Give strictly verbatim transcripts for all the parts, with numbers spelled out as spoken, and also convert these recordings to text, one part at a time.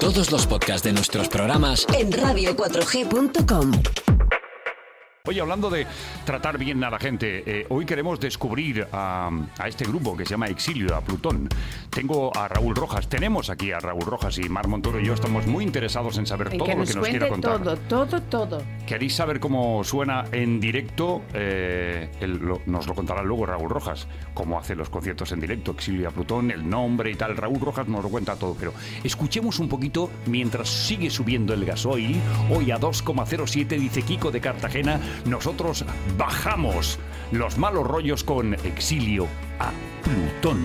Todos los podcasts de nuestros programas en radio cuatro g punto com. Oye, hablando de tratar bien a la gente, eh, hoy queremos descubrir a, a este grupo que se llama Exilio a Plutón. Tengo a Raúl Rojas, tenemos aquí a Raúl Rojas y Mar Montoro y yo estamos muy interesados en saber en todo que lo que nos quiera contar. todo, todo, todo. ¿Queréis saber cómo suena en directo? Eh, el, lo, nos lo contará luego Raúl Rojas, cómo hace los conciertos en directo, Exilio a Plutón, el nombre y tal. Raúl Rojas nos lo cuenta todo, pero escuchemos un poquito mientras sigue subiendo el gasoil. Hoy a dos coma cero siete, dice Kiko de Cartagena. Nosotros bajamos los malos rollos con Exilio a Plutón.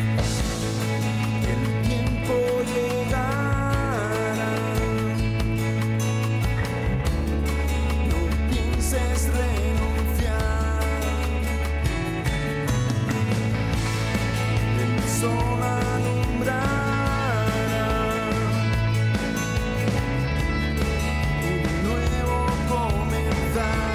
El tiempo llegará. No pienses renunciar. El sol alumbrará un nuevo comenzar.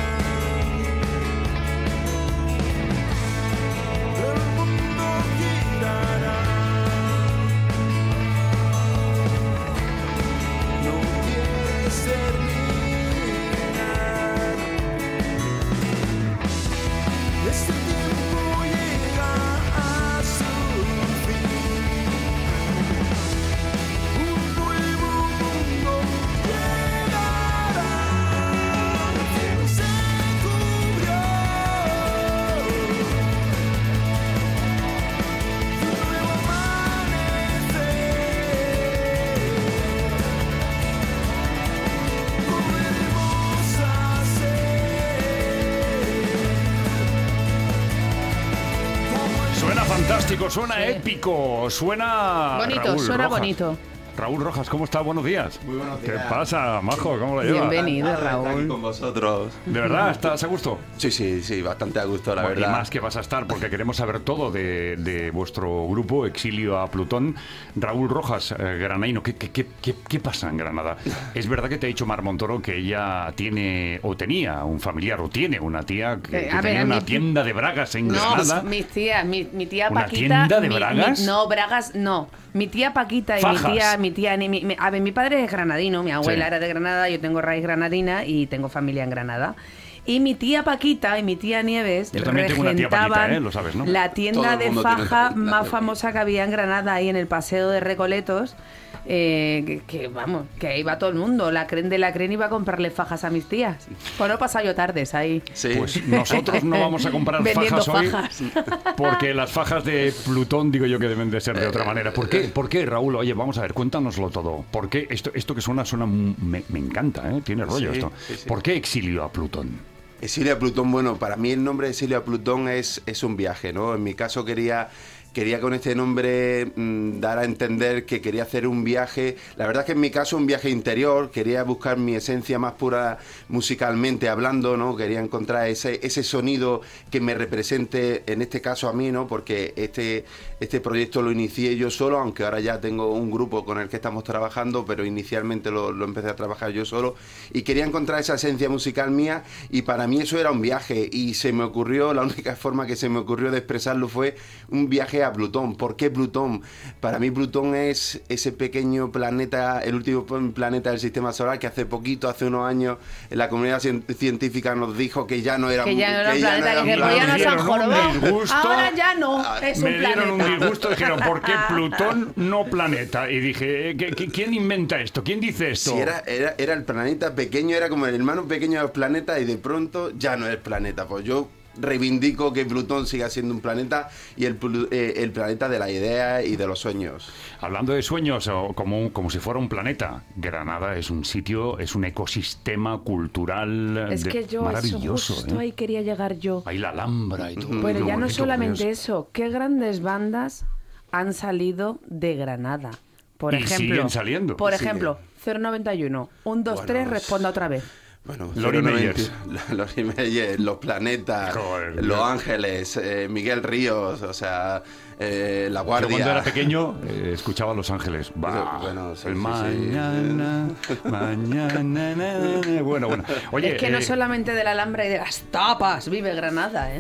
Fantástico, suena sí. épico, suena bonito, Raúl suena Rojas. bonito. Raúl Rojas, ¿cómo está? Buenos días. Muy buenos días. ¿Qué pasa, majo? ¿Cómo lo llevas? Bienvenido, Encantado de estar Raúl. aquí con vosotros. ¿De verdad? ¿Estás a gusto? Sí, sí, sí, bastante a gusto, la Bueno, verdad. y más que vas a estar, porque queremos saber todo de, de vuestro grupo, Exilio a Plutón. Raúl Rojas, eh, granaíno, ¿qué, qué, qué, qué, ¿qué pasa en Granada? Es verdad que te ha dicho Mar Montoro que ella tiene, o tenía un familiar, o tiene una tía que, Eh, que a tenía ver, una mi- tienda de bragas en No, Granada. mis tías, mi, mi tía ¿Una Paquita. tienda de mi- bragas? mi- no, bragas, no. Mi tía Paquita y Fajas. mi tía, mi tía, mi, mi- a ver, mi padre es granadino, mi abuela Sí. era de Granada, yo tengo raíz granadina y tengo familia en Granada. Y mi tía Paquita y mi tía Nieves Yo también tengo una tía Paquita, regentaban ¿eh? Lo sabes, ¿no? la Todo tienda el de mundo tiene faja una más tía. famosa que había en Granada, ahí en el Paseo de Recoletos. Eh, que, que, vamos, que ahí va todo el mundo. La cren de la cren iba a comprarle fajas a mis tías. Pues no he pasado yo tardes ahí. Sí. Pues nosotros no vamos a comprar Vendiendo fajas hoy, fajas. porque las fajas de Plutón digo yo que deben de ser de otra manera. ¿Por qué? ¿Por qué, Raúl? Oye, vamos a ver, cuéntanoslo todo. ¿Por qué? Esto, esto que suena, suena me, me encanta, ¿eh? Tiene rollo Sí, esto. sí, sí. ¿Por qué Exilio a Plutón? Exilio a Plutón, bueno, para mí el nombre de Exilio a Plutón es, es un viaje, ¿no? En mi caso quería... Quería con este nombre mmm, dar a entender que quería hacer un viaje, la verdad es que en mi caso un viaje interior, quería buscar mi esencia más pura musicalmente hablando, ¿no? Quería encontrar ese, ese sonido que me represente, en este caso a mí, ¿no? Porque este, este proyecto lo inicié yo solo, aunque ahora ya tengo un grupo con el que estamos trabajando, pero inicialmente lo, lo empecé a trabajar yo solo y quería encontrar esa esencia musical mía y para mí eso era un viaje y se me ocurrió, la única forma que se me ocurrió de expresarlo fue un viaje a Plutón. ¿Por qué Plutón? Para mí Plutón es ese pequeño planeta, el último planeta del sistema solar que hace poquito, hace unos años, la comunidad científica nos dijo que ya no era Que ya no era un que ya planeta, no que era un pues ya planeta. nos han jorobado. Un disgusto. Ahora ya no, es Me un dieron un planeta. disgusto, dijeron, ¿por qué Plutón no planeta? Y dije, ¿qué- qué- ¿quién inventa esto? ¿Quién dice esto? Si era, era, era el planeta pequeño, era como el hermano pequeño de los planetas y de pronto ya no es planeta. Pues yo reivindico que Plutón siga siendo un planeta y el, plu- eh, el planeta de la idea y de los sueños. Hablando de sueños, o como, como si fuera un planeta, Granada es un sitio, es un ecosistema cultural Es de- que yo, eso maravilloso. justo ¿eh? ahí quería llegar yo. Ahí la Alhambra y todo. Bueno, Qué ya no bonito, solamente Dios. eso, qué grandes bandas han salido de Granada. Por Y ejemplo, siguen saliendo. Por Siguen. ejemplo, cero noventa y uno, uno, dos, Bueno, tres, es- responda otra vez. Bueno, Lori cero noventa Meyers. Lori Meyers, Los Planetas, Joder, Los Dios. Ángeles, eh, Miguel Ríos, o sea, eh, La Yo Guardia. cuando era pequeño eh, escuchaba Los Ángeles. Bah, Bueno, sí, el sí, sí. mañana, mañana, na, na, na. Bueno, bueno. Oye, es que no eh, solamente de la Alhambra y de las tapas vive Granada, ¿eh?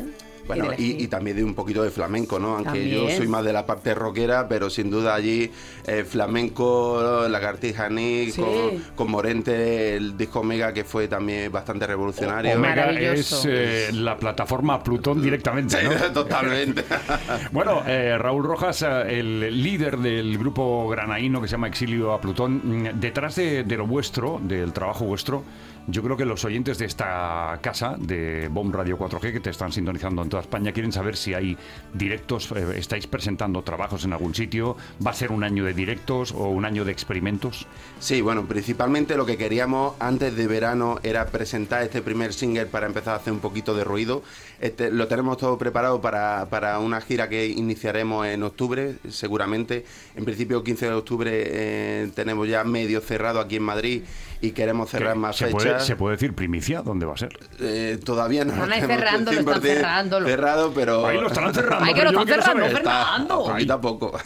Bueno, y, y, y también de un poquito de flamenco, ¿no? Aunque También. yo soy más de la parte rockera, pero sin duda allí eh, flamenco, Lagartija Nick, Sí. con, con Morente, el disco Omega, que fue también bastante revolucionario. Omega Maravilloso. es eh, la plataforma Plutón directamente, ¿no? Sí, totalmente. Bueno, eh, Raúl Rojas, eh, el líder del grupo granaíno que se llama Exilio a Plutón, mm, detrás de, de lo vuestro, del trabajo vuestro, yo creo que los oyentes de esta casa, de B O M Radio cuatro G, que te están sintonizando en toda España, quieren saber si hay directos, eh, estáis presentando trabajos en algún sitio, va a ser un año de directos o un año de experimentos. Sí, bueno, principalmente lo que queríamos antes de verano era presentar este primer single para empezar a hacer un poquito de ruido. Este, lo tenemos todo preparado para, para una gira que iniciaremos en octubre, seguramente. En principio, quince de octubre eh, tenemos ya medio cerrado aquí en Madrid y queremos cerrar Que más se fechas. puede, ¿Se puede decir primicia? ¿Dónde va a ser? Eh, todavía no Están lo ahí tenemos cerrando, lo están cien por ciento cerrando. cerrado, pero Ahí lo estarán cerrando. Ay, que pero lo yo están quiero cerrando, saber. Fernando. Está, poquito a poco.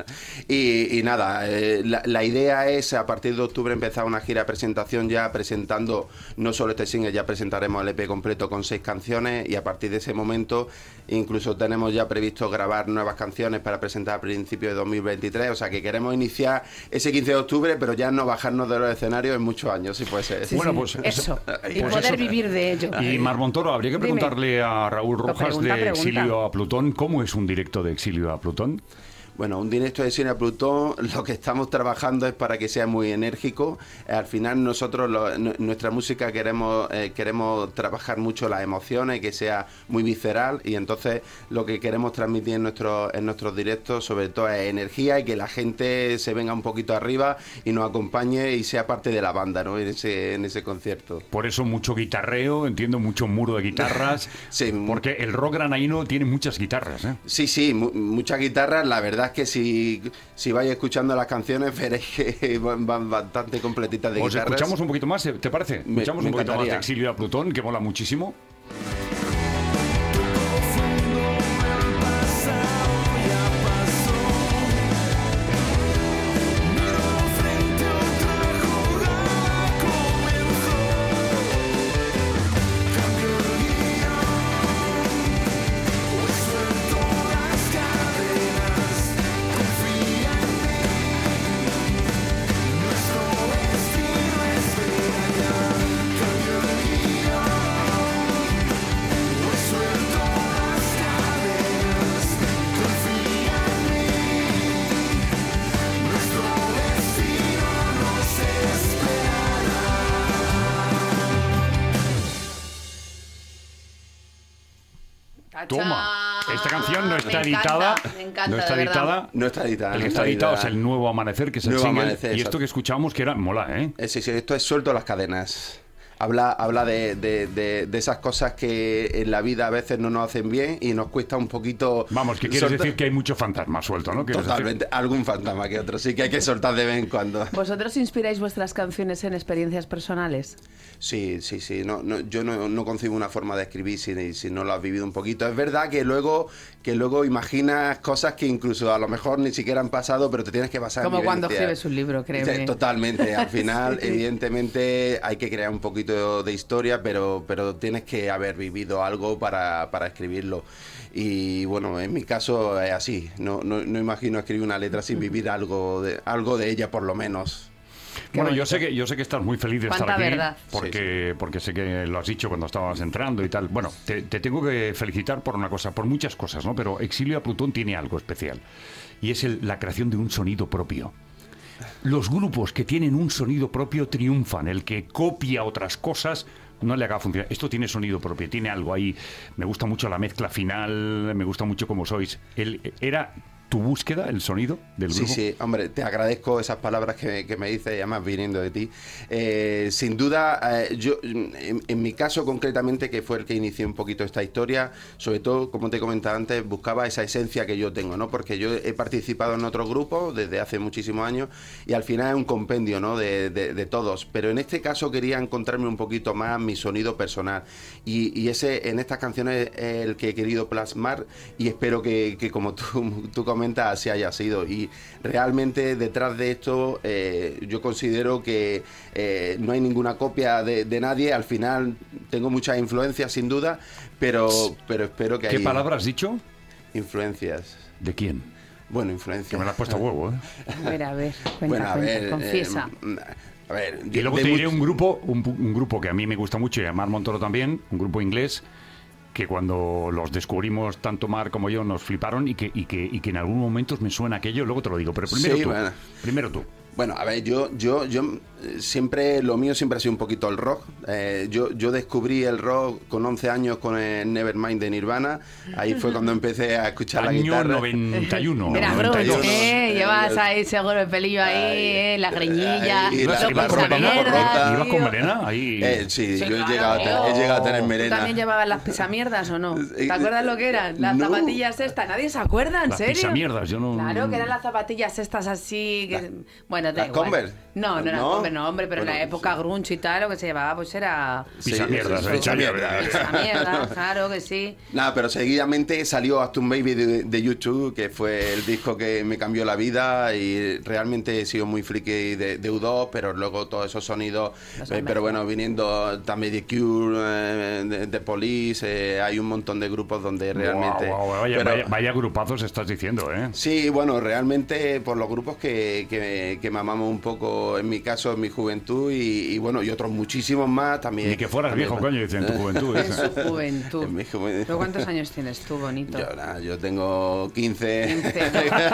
y, y nada, eh, la, la idea es a partir de octubre empezar una gira de presentación ya presentando no solo este single, ya presentaremos el E P completo con seis canciones y a partir de ese momento incluso tenemos ya previsto grabar nuevas canciones para presentar a principios de dos mil veintitrés, o sea que queremos iniciar ese quince de octubre, pero ya no bajarnos de los escenarios en muchos años, si puede ser. Sí, Bueno, sí, pues eso. Y pues poder eso. vivir de ello. Y Mar Montoro, habría que Dime. preguntarle a Raúl Rojas pregunta, de pregunta. Exilio a Plutón, ¿cómo es un directo de Exilio a Plutón? Bueno, un directo de Cine a Plutón, lo que estamos trabajando es para que sea muy enérgico. Eh, al final nosotros, lo, n- nuestra música queremos eh, queremos trabajar mucho las emociones, que sea muy visceral y entonces lo que queremos transmitir en, nuestro, en nuestros directos sobre todo es energía y que la gente se venga un poquito arriba y nos acompañe y sea parte de la banda, ¿no? En ese, en ese concierto. Por eso mucho guitarreo, entiendo, mucho muro de guitarras, Sí. porque el rock granaíno tiene muchas guitarras, ¿eh? Sí, sí, mu- muchas guitarras. La verdad es que si, si vais escuchando las canciones veréis que van, van bastante completitas de Pues guitarras. escuchamos un poquito más, ¿te parece? Me- Escuchamos me un poquito más de encantaría. Exilio a Plutón, que mola muchísimo. Toma, esta canción no está Me encanta, editada, me encanta, no está de verdad. editada. No está editada. El no que está está editado es editada. el Nuevo Amanecer, que es el Nuevo single, Amanecer, y esto exacto. que escuchamos que era mola, ¿eh? Eh, sí, sí, esto es suelto las cadenas. Habla, habla de, de, de, de esas cosas que en la vida a veces no nos hacen bien y nos cuesta un poquito... Vamos, que quieres soltar- decir que hay mucho fantasma suelto, ¿no? ¿Quieres decir? Totalmente, algún fantasma que otro, sí que hay que soltar de vez en cuando. ¿Vosotros inspiráis vuestras canciones en experiencias personales? Sí, sí, sí. No, no, yo no, no concibo una forma de escribir si, si no lo has vivido un poquito. Es verdad que luego, que luego imaginas cosas que incluso a lo mejor ni siquiera han pasado, pero te tienes que basar Como en cuando vivencias. escribes un libro, créeme. Sí, totalmente. Al final, Sí. evidentemente, hay que crear un poquito de historia, pero, pero tienes que haber vivido algo para, para escribirlo. Y bueno, en mi caso es así. No, no, no imagino escribir una letra sin vivir algo de, algo de ella, por lo menos. Qué Bueno, yo bonito. sé que yo sé que estás muy feliz de estar Cuánta aquí, verdad. porque porque sé que lo has dicho cuando estabas entrando y tal. Bueno, te, te tengo que felicitar por una cosa, por muchas cosas, ¿no? Pero Exilio a Plutón tiene algo especial y es el- la creación de un sonido propio. Los grupos que tienen un sonido propio triunfan. El que copia otras cosas no le haga funcionar. Esto tiene sonido propio, tiene algo ahí. Me gusta mucho la mezcla final, me gusta mucho cómo sois. El, ¿Era tu búsqueda, el sonido del Sí, grupo? sí, hombre, te agradezco esas palabras que, que me dices, y además viniendo de ti. Eh, sin duda, eh, yo, en, en mi caso concretamente, que fue el que inició un poquito esta historia, sobre todo, como te comentaba antes, buscaba esa esencia que yo tengo, ¿no? Porque yo he participado en otros grupos desde hace muchísimos años y al final es un compendio, ¿no? De, de, de todos. Pero en este caso quería encontrarme un poquito más mi sonido personal. Y, y ese, en estas canciones, es el que he querido plasmar y espero que, que como tú, tú comentas, comenta así haya sido. Y realmente detrás de esto eh, yo considero que eh, no hay ninguna copia de, de nadie. Al final tengo muchas influencias sin duda, pero, pero espero que ¿Qué hay palabra has dicho? influencias. ¿De quién? Bueno, Que influencias. me la has puesto a huevo, ¿eh? A ver, a ver, cuenta, Bueno, a cuenta, ver, confiesa. eh, a ver, Y luego de te diré much- un grupo, un, pu- un grupo que a mí me gusta mucho, y a Mar Montoro también, un grupo inglés, que cuando los descubrimos, tanto Mar como yo, nos fliparon y que, y que, y que en algún momento me suena aquello, luego te lo digo, pero primero Sí, tú. bueno. Primero tú. Bueno, a ver, yo, yo, yo eh, siempre, lo mío siempre ha sido un poquito el rock. Eh, yo, yo descubrí el rock con once años con el Nevermind de Nirvana. Ahí fue cuando empecé a escuchar la Año guitarra. noventa y uno. Mira, noventa y Bruce, dos. ¿eh? Llevas ahí seguro el pelillo ahí, Ay, ¿eh? La greñilla, ay, ¿Ibas, la- lo ibas la con esa ropa melena? rota. ¿Ibas con tío. melena? Ahí... Eh, sí, Sí, yo he, claro. llegado a tener, he llegado a tener ¿Tú melena. también llevabas las pisamierdas o no? Eh, ¿Te acuerdas lo que eran? Las no. zapatillas estas. Nadie se acuerda, ¿en Las serio? pisamierdas, yo no- Claro, que eran las zapatillas estas así... Que... Bueno, da ¿Las igual. Converse? No, no eran ¿No? Converse, no, hombre, pero en la Bueno, época sí. grunge y tal, lo que se llevaba pues era... Pisamierdas, Sí, eh, pisamierdas. Pisamierdas, claro que sí. Nada, pero seguidamente salió Acton Baby de, de YouTube, que fue el disco que me cambió la vida, y realmente he sido muy friki de, de U dos, pero luego todos esos sonidos, Los eh, han pero mezclado. bueno, viniendo también de Cure, eh, de, de Police, eh, hay un montón de grupos donde realmente... Guau, guau, vaya, pero- vaya, vaya grupazos estás diciendo, ¿eh? Sí, bueno, realmente por los grupos que, que, que mamamos un poco, en mi caso, en mi juventud, y, y bueno, y otros muchísimos más también. Ni que fueras También, viejo, bueno. coño, dice, en tu juventud. En ¿eh? su juventud. En mi juventud. ¿Pero cuántos años tienes tú, bonito? Yo, nada, yo tengo quince. quince.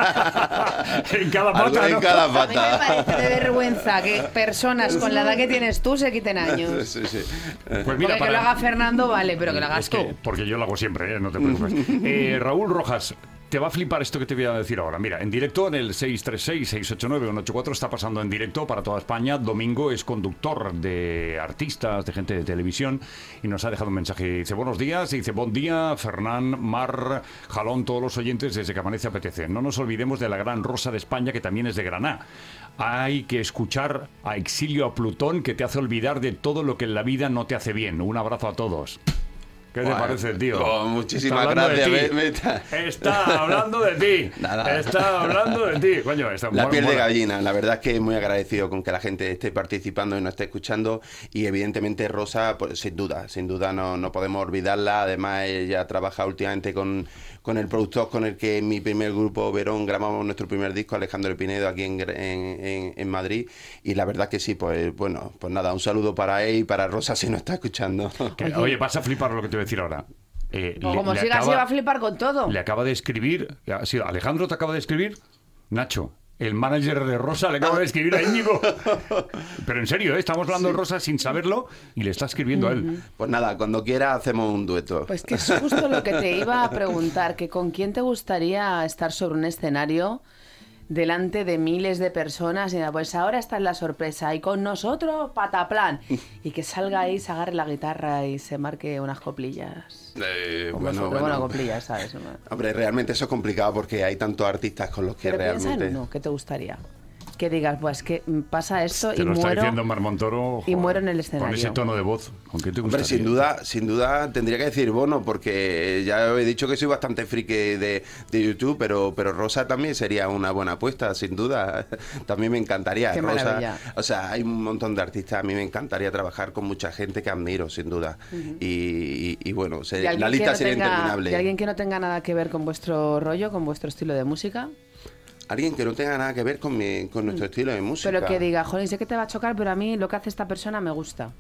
En cada Algo pata, en ¿no? cada A mí me pata. parece de vergüenza que personas con la edad que tienes tú se quiten años. Sí, sí. Pues mira, Porque que lo haga Fernando, vale, pero que lo hagas Es que, tú. porque yo lo hago siempre, ¿eh? No te preocupes. Eh, Raúl Rojas, te va a flipar esto que te voy a decir ahora. Mira, en directo en el seis tres seis, seis ocho nueve, uno ocho cuatro está pasando en directo para toda España. Domingo es conductor de artistas, de gente de televisión, y nos ha dejado un mensaje. Dice, buenos días, y dice, buen día, Fernán, Mar, Jalón, todos los oyentes desde que amanece apetece. No nos olvidemos de la gran Rosa de España, que también es de Granada. Hay que escuchar a Exilio a Plutón, que te hace olvidar de todo lo que en la vida no te hace bien. Un abrazo a todos. ¿Qué te Bueno, parece, tío? oh, muchísimas Está hablando de gracias, ti. me- me está- Está hablando de ti. Nada. Está hablando de ti. Coño, está La mola, piel de mola. gallina, la verdad es que muy agradecido con que la gente esté participando y nos esté escuchando, y evidentemente Rosa, pues sin duda, sin duda no, no podemos olvidarla. Además ella trabaja últimamente con, con el productor con el que en mi primer grupo Verón grabamos nuestro primer disco, Alejandro Pinedo, aquí en, en, en- en Madrid, y la verdad que sí, pues bueno, pues nada, un saludo para él y para Rosa si nos está escuchando. Que- Oye, vas a flipar lo que te voy a decir ahora. Eh, O le- como le siga así acaba- va a flipar con todo. Le acaba de escribir, ha sido Alejandro te acaba de escribir, Nacho, el manager de Rosa le acaba de escribir a Íñigo. Pero en serio, ¿eh? Estamos hablando de Rosa sin saberlo y le está escribiendo a él. Pues nada, cuando quiera hacemos un dueto. Pues que es justo lo que te iba a preguntar, que con quién te gustaría estar sobre un escenario delante de miles de personas y pues ahora está en la sorpresa y con nosotros pataplan y que salga ahí, se agarre la guitarra y se marque unas coplillas. Eh, Con bueno, vosotros, bueno. bueno, coplillas, ¿sabes? Hombre, realmente eso es complicado porque hay tantos artistas con los que Pero piensa realmente... en uno, ¿qué te gustaría? Que digas, pues que pasa esto Te y lo está muero. diciendo Mar Montoro. y joder, muero en el Con escenario. ese tono de voz, ¿con qué te gustaría? Hombre, sin duda, sin duda tendría que decir Bono, porque ya he dicho que soy bastante friki de, de YouTube, pero, pero Rosa también sería una buena apuesta, sin duda. También me encantaría. Qué Rosa, maravilla. o sea, hay un montón de artistas, a mí me encantaría trabajar con mucha gente que admiro, sin duda. y, y- y bueno, se- ¿Y alguien la que lista no sería tenga- interminable. ¿Y alguien que no tenga nada que ver con vuestro rollo, con vuestro estilo de música? Alguien que no tenga nada que ver con, mi, con nuestro estilo de música. Pero que diga, joder, sé que te va a chocar, pero a mí lo que hace esta persona me gusta.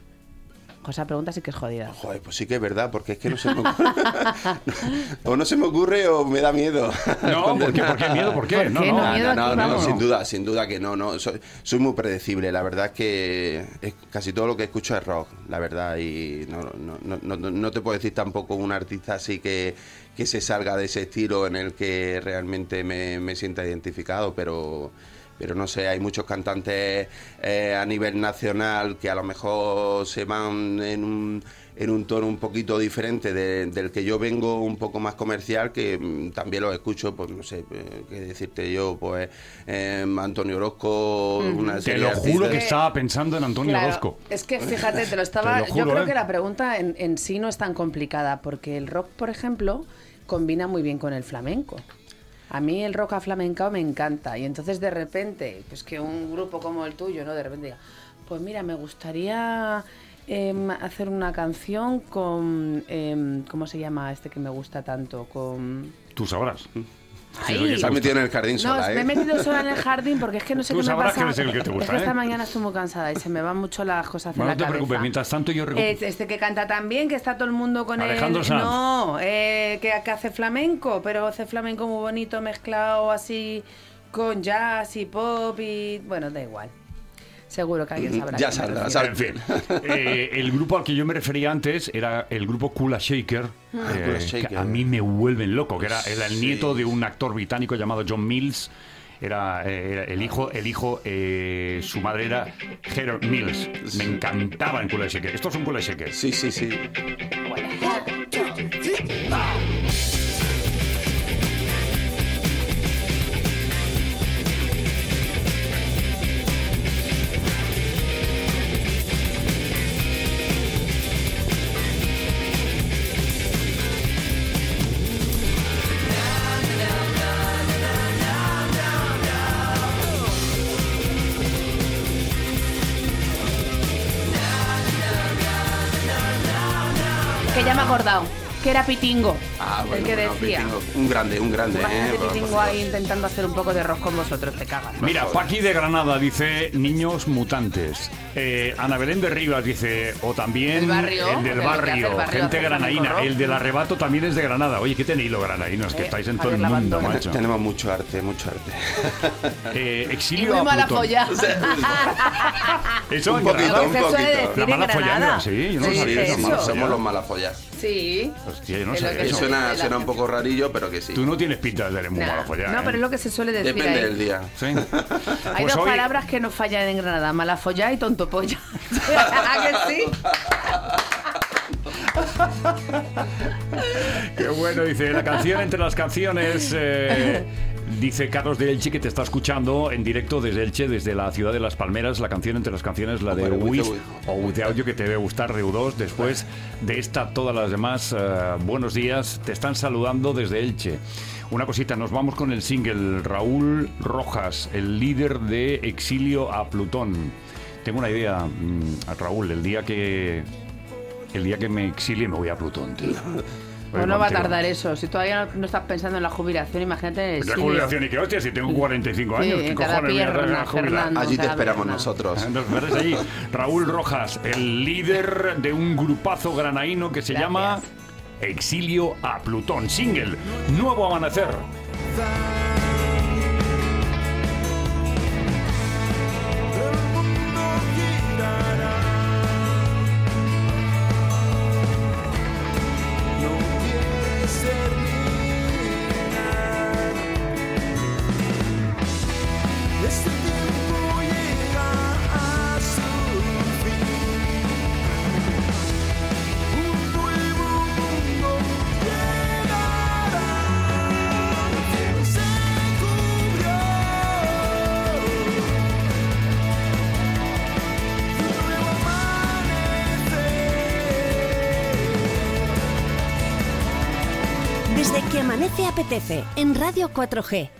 O esa pregunta sí que es jodida. Joder, pues sí que es verdad, porque es que no se me ocurre. o no se me ocurre o me da miedo. No, ¿por qué? ¿Por qué miedo? ¿Por qué? ¿Por No, qué no. no? No, miedo no, aquí, no, no, vamos. sin duda, sin duda que no, no. Soy, soy muy predecible. La verdad es que es- casi todo lo que escucho es rock, la verdad. Y no, no, no, no, no te puedo decir tampoco un artista así que, que se salga de ese estilo en el que realmente me, me sienta identificado, pero... Pero no sé, hay muchos cantantes eh, a nivel nacional que a lo mejor se van en un, en un tono un poquito diferente de- del que yo vengo, un poco más comercial, que mm, también los escucho, pues no sé, eh, qué decirte yo, pues eh, Antonio Orozco, una Te serie lo de juro artistas. que estaba pensando en Antonio Claro, Orozco. es que fíjate, te lo estaba. Te lo yo juro, creo ¿eh? que la pregunta en, en sí no es tan complicada, porque el rock, por ejemplo, combina muy bien con el flamenco. A mí el rock aflamencao me encanta y entonces de repente, pues que un grupo como el tuyo, ¿no? De repente diga, pues mira, me gustaría eh, hacer una canción con, eh, ¿cómo se llama este que me gusta tanto? Con... Tú sabrás. Ahí. Se ha metido en el jardín No, sola, me he ¿eh? metido sola en el jardín porque es que no sé Tú qué me sabrás pasa. que es el que te gusta, es que esta ¿eh? mañana estoy muy cansada y se me van mucho las cosas de Bueno, la no te cabeza. preocupes, mientras tanto yo recuerdo... Eh, Este que canta tan bien, que está todo el mundo con Alejandro él. Sanz. No, eh, que, que hace flamenco, pero hace flamenco muy bonito, mezclado así con jazz y pop y... Bueno, da igual. Seguro que alguien sabrá. Ya a quién me saldrá, refiero. saldrá. En fin, eh, el grupo al que yo me refería antes era el grupo Kula Shaker, Ah, eh, Kula que Shaker. a mí me vuelven loco, que era, era el Sí. nieto de un actor británico llamado John Mills. Era, eh, era el hijo, el hijo eh, su madre era Harold Mills. Me encantaba en Kula Shaker. Estos son Kula Shaker. Sí, sí, sí. Que ya me he acordado, que era Pitingo, Ah, bueno, el que bueno, decía. Pitingo. Un grande, un grande, Imagínate ¿eh? Pitingo ahí intentando hacer un poco de arroz con vosotros, te cagas. Mira, Paqui de Granada dice Niños Mutantes. Eh, Ana Belén de Rivas dice, o también El barrio, el del de lo que hace barrio, el barrio, gente hace granaína. flamenco rock. El del arrebato también es de Granada. Oye, ¿qué tenéis los granadinos? Que Eh, estáis en todo el Javier mundo, Labandona. macho. Tenemos mucho arte, mucho arte. Eh, Y exilio muy a mala Plutón. folla. Eso Un en poquito, Granada. Lo que se un suele poquito. decir La en mala Granada. follada, sí, yo no Sí, sabía sí, eso. eso. somos, somos los malafollas. Sí. Hostia, yo no Es lo sabía que eso. se- Suena, la- suena un poco rarillo, pero que sí. Tú no tienes pinta de ser muy Nah. mala follada. No, ¿eh? pero es lo que se suele decir Depende ahí. del día. Sí. Hay Pues dos hoy- palabras que no fallan en Granada, malafollá y tontopolla. ¿A que sí? Qué bueno, dice, la canción entre las canciones... eh, dice Carlos de Elche que te está escuchando en directo desde Elche, desde la ciudad de Las Palmeras. La canción entre las canciones, la de Bueno, with Wiz the Wiz. o With the Audio, que te debe gustar de U dos. Después de esta, todas las demás, eh, buenos días, te están saludando desde Elche. Una cosita, nos vamos con el single Raúl Rojas, el líder de Exilio a Plutón. Tengo una idea, mm, Raúl, el día que el día que me exilie me voy a Plutón, tío. Pues no va a tardar eso. Si todavía no, no estás pensando en la jubilación, imagínate en el ¿De exilio. jubilación y qué hostia? Si tengo cuarenta y cinco años, Sí, ¿qué cada cojones voy a pierna, a jubilar? Fernando. Allí te cada esperamos pierna. nosotros. Nos verás allí. Raúl Rojas, el líder de un grupazo granaíno que se Gracias. llama Exilio a Plutón. Single, Nuevo Amanecer. El mundo girará. No quieres terminar. Este tiempo llega a su fin. Un nuevo mundo llegará. El cielo se cubrió. Un nuevo amanecer. Desde que amanece apetece en Radio cuatro G.